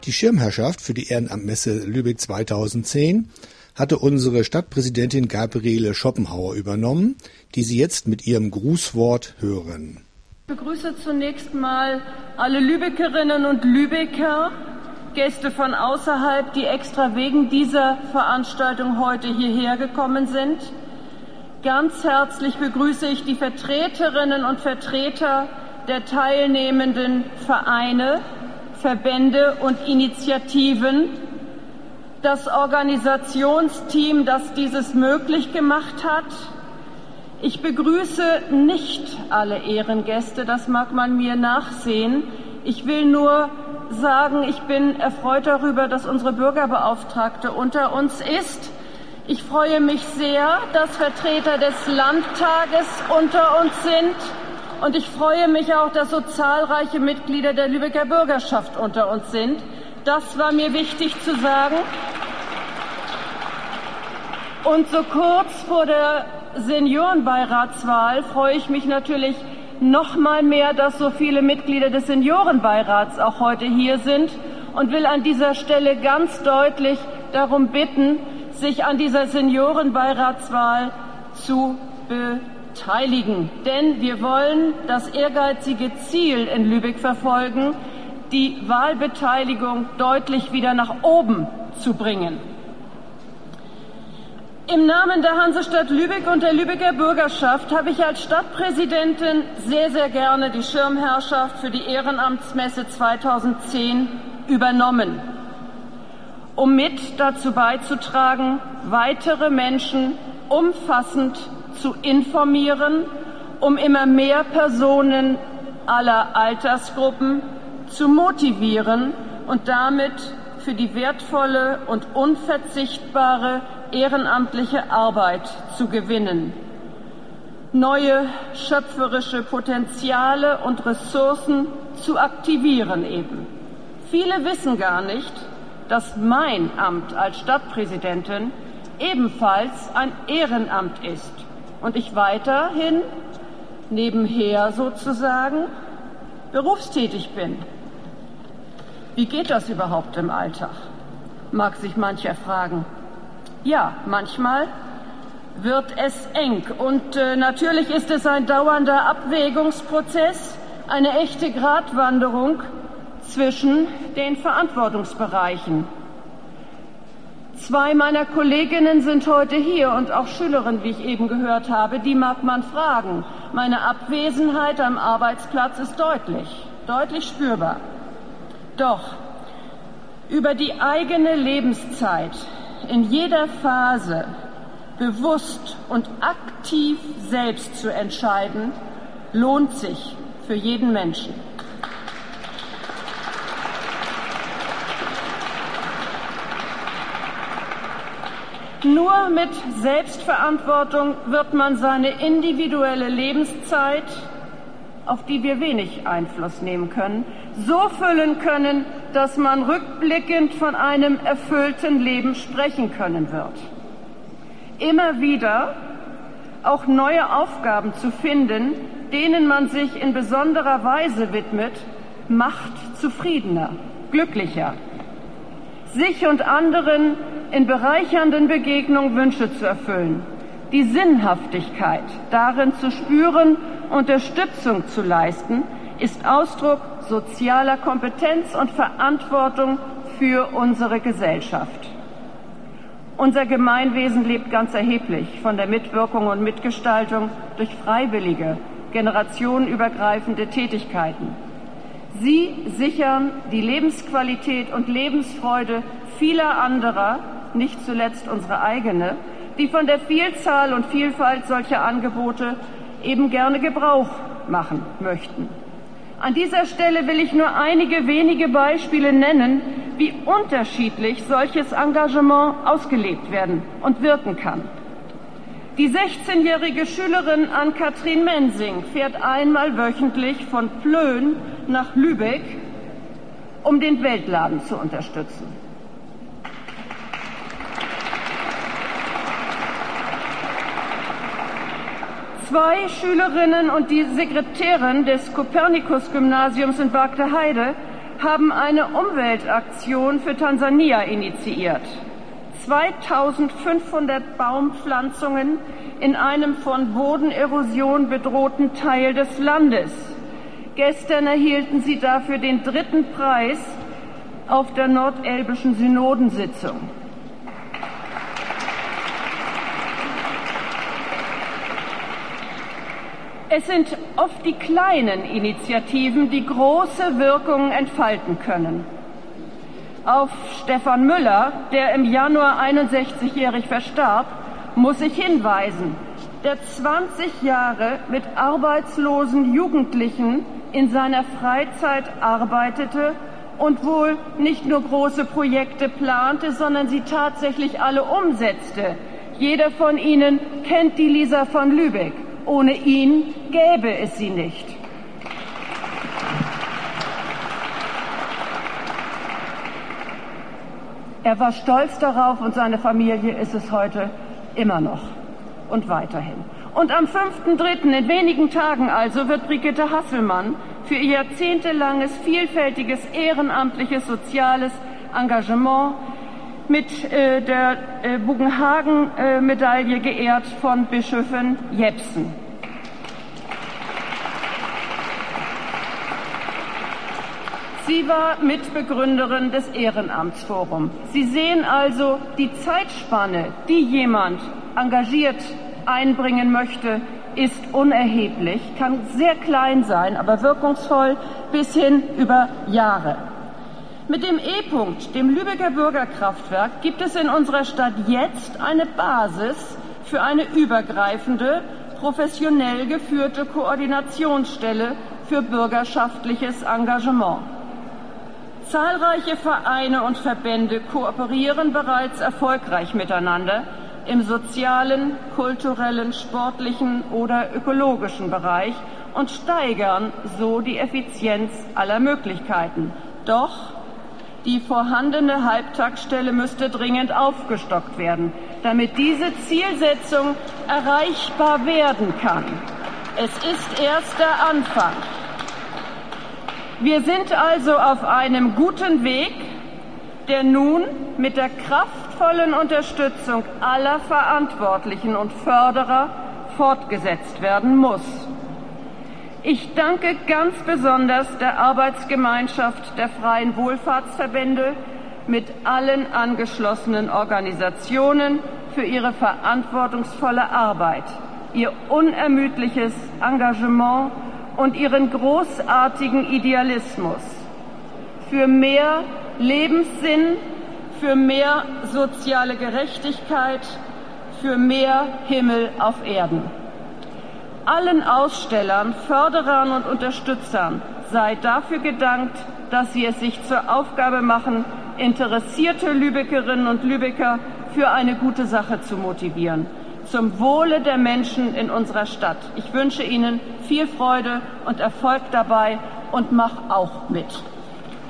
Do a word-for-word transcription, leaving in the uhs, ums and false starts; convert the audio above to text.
Die Schirmherrschaft für die Ehrenamtmesse Lübeck zweitausendzehn hatte unsere Stadtpräsidentin Gabriele Schopenhauer übernommen, die Sie jetzt mit ihrem Grußwort hören. Ich begrüße zunächst mal alle Lübeckerinnen und Lübecker, Gäste von außerhalb, die extra wegen dieser Veranstaltung heute hierher gekommen sind. Ganz herzlich begrüße ich die Vertreterinnen und Vertreter der teilnehmenden Vereine, Verbände und Initiativen, das Organisationsteam, das dieses möglich gemacht hat. Ich begrüße nicht alle Ehrengäste, das mag man mir nachsehen. Ich will nur sagen, ich bin erfreut darüber, dass unsere Bürgerbeauftragte unter uns ist. Ich freue mich sehr, dass Vertreter des Landtages unter uns sind. Und ich freue mich auch, dass so zahlreiche Mitglieder der Lübecker Bürgerschaft unter uns sind. Das war mir wichtig zu sagen. Und so kurz vor der Seniorenbeiratswahl freue ich mich natürlich noch mal mehr, dass so viele Mitglieder des Seniorenbeirats auch heute hier sind und will an dieser Stelle ganz deutlich darum bitten, sich an dieser Seniorenbeiratswahl zu beteiligen. Denn wir wollen das ehrgeizige Ziel in Lübeck verfolgen, die Wahlbeteiligung deutlich wieder nach oben zu bringen. Im Namen der Hansestadt Lübeck und der Lübecker Bürgerschaft habe ich als Stadtpräsidentin sehr, sehr gerne die Schirmherrschaft für die Ehrenamtsmesse zweitausendzehn übernommen, um mit dazu beizutragen, weitere Menschen umfassend zu informieren, um immer mehr Personen aller Altersgruppen zu motivieren und damit für die wertvolle und unverzichtbare ehrenamtliche Arbeit zu gewinnen, neue schöpferische Potenziale und Ressourcen zu aktivieren eben. Viele wissen gar nicht, dass mein Amt als Stadtpräsidentin ebenfalls ein Ehrenamt ist und ich weiterhin nebenher sozusagen berufstätig bin. Wie geht das überhaupt im Alltag? Mag sich mancher fragen. Ja, manchmal wird es eng und äh, natürlich ist es ein dauernder Abwägungsprozess, eine echte Gratwanderung zwischen den Verantwortungsbereichen. Zwei meiner Kolleginnen sind heute hier und auch Schülerinnen, wie ich eben gehört habe, die mag man fragen. Meine Abwesenheit am Arbeitsplatz ist deutlich, deutlich spürbar. Doch über die eigene Lebenszeit in jeder Phase bewusst und aktiv selbst zu entscheiden, lohnt sich für jeden Menschen. Nur mit Selbstverantwortung wird man seine individuelle Lebenszeit, auf die wir wenig Einfluss nehmen können, so füllen können, dass man rückblickend von einem erfüllten Leben sprechen können wird. Immer wieder auch neue Aufgaben zu finden, denen man sich in besonderer Weise widmet, macht zufriedener, glücklicher. Sich und anderen in bereichernden Begegnungen Wünsche zu erfüllen, die Sinnhaftigkeit darin zu spüren, Unterstützung zu leisten, ist Ausdruck sozialer Kompetenz und Verantwortung für unsere Gesellschaft. Unser Gemeinwesen lebt ganz erheblich von der Mitwirkung und Mitgestaltung durch freiwillige, generationenübergreifende Tätigkeiten. Sie sichern die Lebensqualität und Lebensfreude vieler anderer, nicht zuletzt unsere eigene, die von der Vielzahl und Vielfalt solcher Angebote eben gerne Gebrauch machen möchten. An dieser Stelle will ich nur einige wenige Beispiele nennen, wie unterschiedlich solches Engagement ausgelebt werden und wirken kann. Die sechzehnjährige Schülerin Ann-Kathrin Mensing fährt einmal wöchentlich von Plön nach Lübeck, um den Weltladen zu unterstützen. Zwei Schülerinnen und die Sekretärin des Kopernikus-Gymnasiums in Bargteheide haben eine Umweltaktion für Tansania initiiert. zweitausendfünfhundert Baumpflanzungen in einem von Bodenerosion bedrohten Teil des Landes. Gestern erhielten sie dafür den dritten Preis auf der nordelbischen Synodensitzung. Es sind oft die kleinen Initiativen, die große Wirkungen entfalten können. Auf Stefan Müller, der im Januar einundsechzigjährig verstarb, muss ich hinweisen, der zwanzig Jahre mit arbeitslosen Jugendlichen in seiner Freizeit arbeitete und wohl nicht nur große Projekte plante, sondern sie tatsächlich alle umsetzte. Jeder von Ihnen kennt die Lisa von Lübeck. Ohne ihn gäbe es sie nicht. Er war stolz darauf und seine Familie ist es heute immer noch und weiterhin. Und am fünften dritten, in wenigen Tagen also, wird Brigitte Hasselmann für ihr jahrzehntelanges, vielfältiges, ehrenamtliches, soziales Engagement mit äh, der äh, Bugenhagen-Medaille äh, geehrt von Bischöfin Jepsen. Sie war Mitbegründerin des Ehrenamtsforums. Sie sehen also, die Zeitspanne, die jemand engagiert einbringen möchte, ist unerheblich, kann sehr klein sein, aber wirkungsvoll bis hin über Jahre. Mit dem E-Punkt, dem Lübecker Bürgerkraftwerk, gibt es in unserer Stadt jetzt eine Basis für eine übergreifende, professionell geführte Koordinationsstelle für bürgerschaftliches Engagement. Zahlreiche Vereine und Verbände kooperieren bereits erfolgreich miteinander im sozialen, kulturellen, sportlichen oder ökologischen Bereich und steigern so die Effizienz aller Möglichkeiten. Doch die vorhandene Halbtagsstelle müsste dringend aufgestockt werden, damit diese Zielsetzung erreichbar werden kann. Es ist erst der Anfang. Wir sind also auf einem guten Weg, der nun mit der kraftvollen Unterstützung aller Verantwortlichen und Förderer fortgesetzt werden muss. Ich danke ganz besonders der Arbeitsgemeinschaft der Freien Wohlfahrtsverbände mit allen angeschlossenen Organisationen für ihre verantwortungsvolle Arbeit, ihr unermüdliches Engagement und ihren großartigen Idealismus für mehr Lebenssinn, für mehr soziale Gerechtigkeit, für mehr Himmel auf Erden. Allen Ausstellern, Förderern und Unterstützern sei dafür gedankt, dass sie es sich zur Aufgabe machen, interessierte Lübeckerinnen und Lübecker für eine gute Sache zu motivieren, zum Wohle der Menschen in unserer Stadt. Ich wünsche Ihnen viel Freude und Erfolg dabei und mach auch mit.